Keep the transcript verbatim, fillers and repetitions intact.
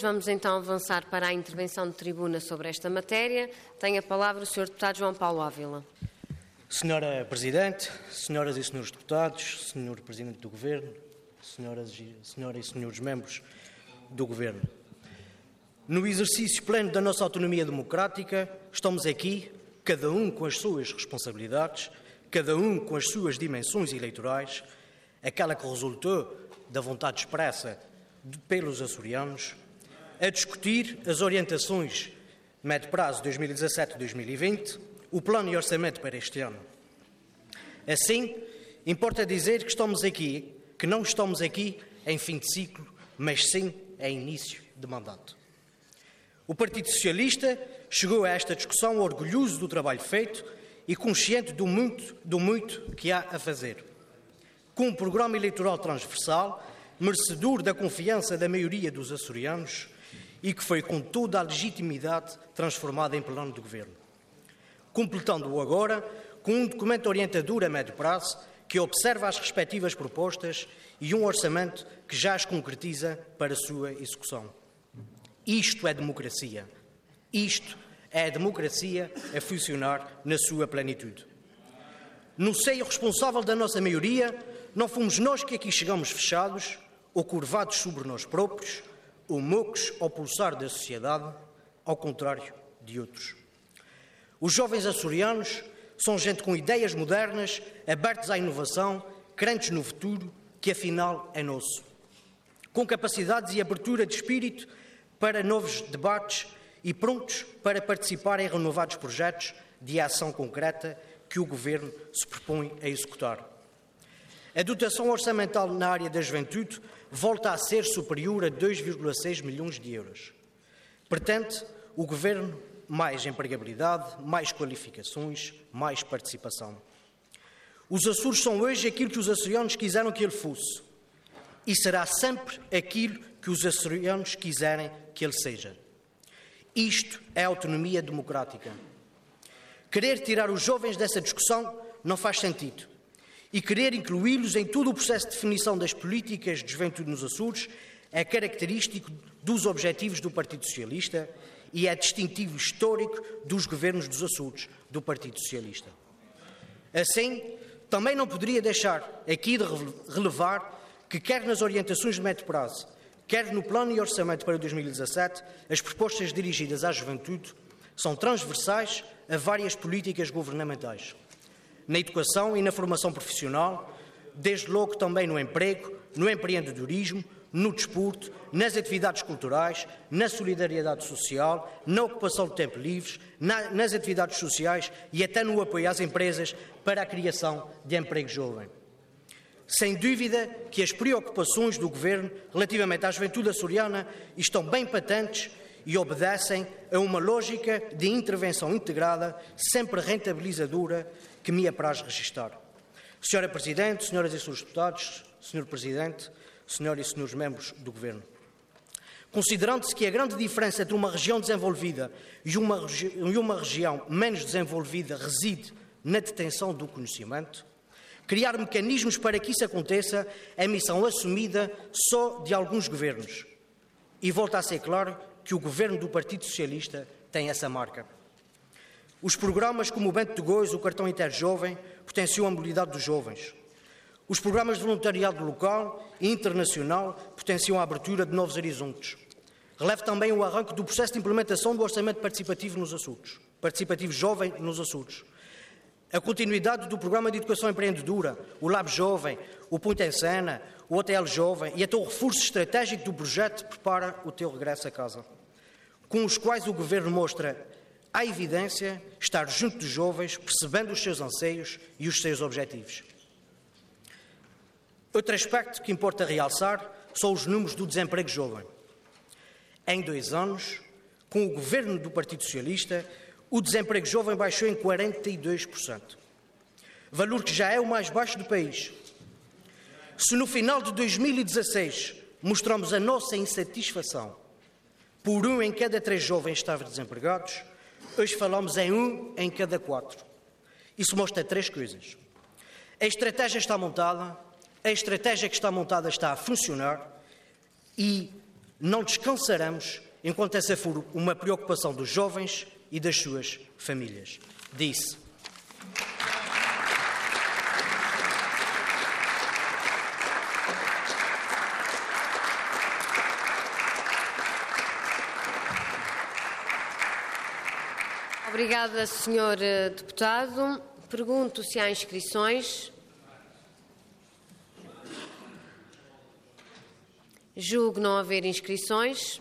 Vamos então avançar para a intervenção de tribuna sobre esta matéria. Tem a palavra o senhor Deputado João Paulo Ávila. Senhora Presidente, senhoras e senhores deputados, senhor Presidente do Governo, senhoras e, senhoras e senhores membros do Governo. No exercício pleno da nossa autonomia democrática, estamos aqui, cada um com as suas responsabilidades, cada um com as suas dimensões eleitorais, aquela que resultou da vontade expressa de, pelos açorianos, a discutir as orientações médio prazo dois mil e dezassete a dois mil e vinte, o plano e orçamento para este ano. Assim, importa dizer que estamos aqui, que não estamos aqui em fim de ciclo, mas sim em início de mandato. O Partido Socialista chegou a esta discussão orgulhoso do trabalho feito e consciente do muito, do muito que há a fazer. Com um programa eleitoral transversal, merecedor da confiança da maioria dos açorianos e que foi com toda a legitimidade transformado em plano de governo. Completando-o agora com um documento orientador a médio prazo que observa as respectivas propostas e um orçamento que já as concretiza para a sua execução. Isto é democracia. Isto é a democracia a funcionar na sua plenitude. No seio responsável da nossa maioria, não fomos nós que aqui chegamos fechados ou curvados sobre nós próprios, ou mocos ao pulsar da sociedade, ao contrário de outros. Os jovens açorianos são gente com ideias modernas, abertos à inovação, crentes no futuro, que afinal é nosso. Com capacidades e abertura de espírito para novos debates e prontos para participar em renovados projetos de ação concreta que o Governo se propõe a executar. A dotação orçamental na área da juventude volta a ser superior a dois vírgula seis milhões de euros. Pretende o Governo mais empregabilidade, mais qualificações, mais participação. Os Açores são hoje aquilo que os açorianos quiseram que ele fosse e será sempre aquilo que os açorianos quiserem que ele seja. Isto é autonomia democrática. Querer tirar os jovens dessa discussão não faz sentido. E querer incluí-los em todo o processo de definição das políticas de juventude nos Açores é característico dos objetivos do Partido Socialista e é distintivo histórico dos governos dos Açores, do Partido Socialista. Assim, também não poderia deixar aqui de relevar que, quer nas orientações de médio prazo, quer no plano e orçamento para dois mil e dezassete, as propostas dirigidas à juventude são transversais a várias políticas governamentais. Na educação e na formação profissional, desde logo também no emprego, no empreendedorismo, no desporto, nas atividades culturais, na solidariedade social, na ocupação de tempo livre, na, nas atividades sociais e até no apoio às empresas para a criação de emprego jovem. Sem dúvida que as preocupações do Governo relativamente à juventude açoriana estão bem patentes e obedecem a uma lógica de intervenção integrada, sempre rentabilizadora, que me apraz registar. Senhora Presidente, senhoras e senhores deputados, senhor Presidente, senhoras e senhores membros do Governo. Considerando-se que a grande diferença entre uma região desenvolvida e uma, regi- e uma região menos desenvolvida reside na detenção do conhecimento, criar mecanismos para que isso aconteça é missão assumida só de alguns governos. E volta a ser claro que o Governo do Partido Socialista tem essa marca. Os programas como o Bento de Góis, o Cartão Interjovem, potenciam a mobilidade dos jovens. Os programas de voluntariado local e internacional potenciam a abertura de novos horizontes. Relevo também o arranque do processo de implementação do Orçamento Participativo nos Açores, Participativo Jovem nos Açores. A continuidade do Programa de Educação Empreendedora, o Lab Jovem, o Ponto em Cena, o O T L Jovem e até o reforço estratégico do projeto Prepara o Teu Regresso a Casa, com os quais o Governo mostra à evidência estar junto dos jovens, percebendo os seus anseios e os seus objetivos. Outro aspecto que importa realçar são os números do desemprego jovem. Em dois anos, com o Governo do Partido Socialista, o desemprego jovem baixou em quarenta e dois por cento, valor que já é o mais baixo do país. Se no final de dois mil e dezasseis mostramos a nossa insatisfação por um em cada três jovens estar desempregados, hoje falamos em um em cada quatro. Isso mostra três coisas. A estratégia está montada, a estratégia que está montada está a funcionar e Não descansaremos enquanto essa for uma preocupação dos jovens e das suas famílias. Disse. Obrigada, senhor Deputado. Pergunto se há inscrições. Julgo não haver inscrições.